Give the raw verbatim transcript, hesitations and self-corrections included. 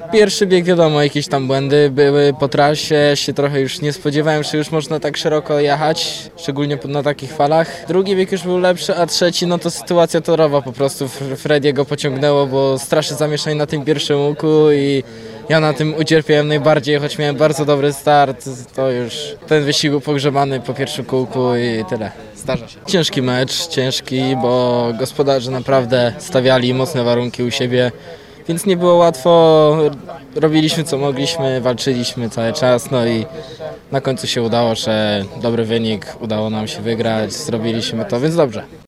Pierwszy bieg, wiadomo, jakieś tam błędy były po trasie, się trochę już nie spodziewałem, że już można tak szeroko jechać, szczególnie na takich falach. Drugi bieg już był lepszy, a trzeci, no to sytuacja torowa po prostu. Frediego pociągnęło, bo strasznie zamieszanie na tym pierwszym łuku i ja na tym ucierpiałem najbardziej, choć miałem bardzo dobry start, to już ten wyścig był pogrzebany po pierwszym kółku i tyle. Zdarza się. Ciężki mecz, ciężki, bo gospodarze naprawdę stawiali mocne warunki u siebie, więc nie było łatwo. Robiliśmy co mogliśmy, walczyliśmy cały czas, no i na końcu się udało, że dobry wynik, udało nam się wygrać, zrobiliśmy to, więc dobrze.